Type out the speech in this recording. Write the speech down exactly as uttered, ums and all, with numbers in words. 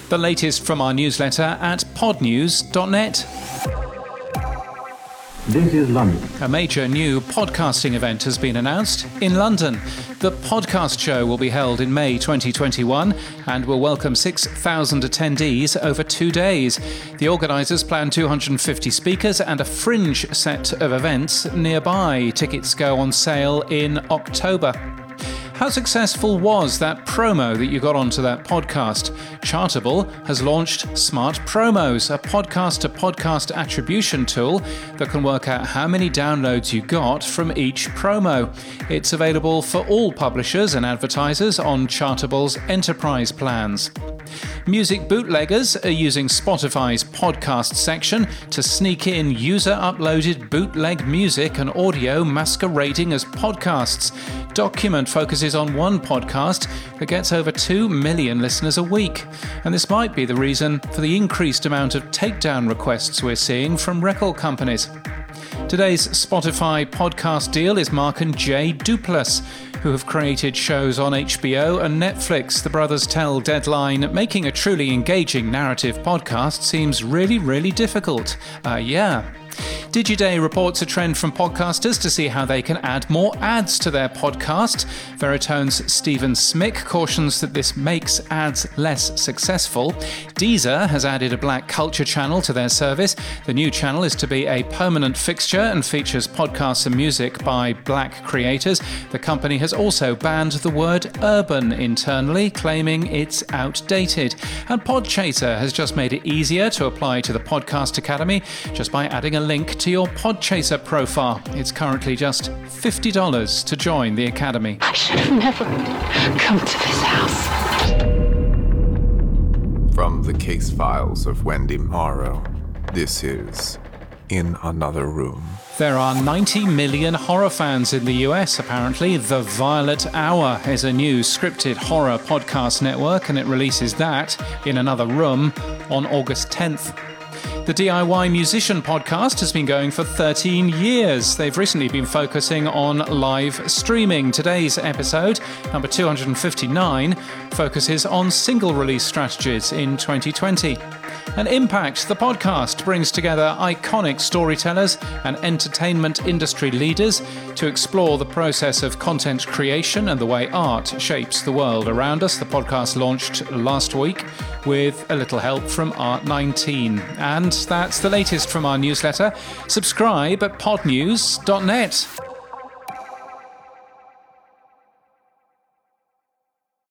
The latest from our newsletter at podnews dot net. This is London. A major new podcasting event has been announced in London. The Podcast Show will be held in May twenty twenty-one and will welcome six thousand attendees over two days. The organisers plan two hundred fifty speakers and a fringe set of events nearby. Tickets go on sale in October. How successful was that promo that you got onto that podcast? Chartable has launched Smart Promos, a podcast-to-podcast attribution tool that can work out how many downloads you got from each promo. It's available for all publishers and advertisers on Chartable's enterprise plans. Music bootleggers are using Spotify's podcast section to sneak in user-uploaded bootleg music and audio masquerading as podcasts. Document focuses on one podcast that gets over two million listeners a week. And this might be the reason for the increased amount of takedown requests we're seeing from record companies. Today's Spotify podcast deal is Mark and Jay Duplass, who have created shows on H B O and Netflix. The brothers tell Deadline, making a truly engaging narrative podcast seems really, really difficult. Uh, yeah. Digiday reports a trend from podcasters to see how they can add more ads to their podcast. Veritone's Stephen Smick cautions that this makes ads less successful. Deezer has added a black culture channel to their service. The new channel is to be a permanent fixture and features podcasts and music by black creators. The company has also banned the word urban internally, claiming it's outdated. And Podchaser has just made it easier to apply to the Podcast Academy just by adding a link to your Podchaser profile. It's currently just fifty dollars to join the Academy. I should have never come to this house. From the case files of Wendy Morrow, this is In Another Room. There are ninety million horror fans in the U S, apparently. The Violet Hour is a new scripted horror podcast network, and it releases that, In Another Room, on August tenth. The D I Y Musician podcast has been going for thirteen years. They've recently been focusing on live streaming. Today's episode, number two hundred fifty-nine, focuses on single release strategies in twenty twenty. And Impact, the podcast, brings together iconic storytellers and entertainment industry leaders to explore the process of content creation and the way art shapes the world around us. The podcast launched last week with a little help from Art nineteen. And that's the latest from our newsletter. Subscribe at podnews dot net.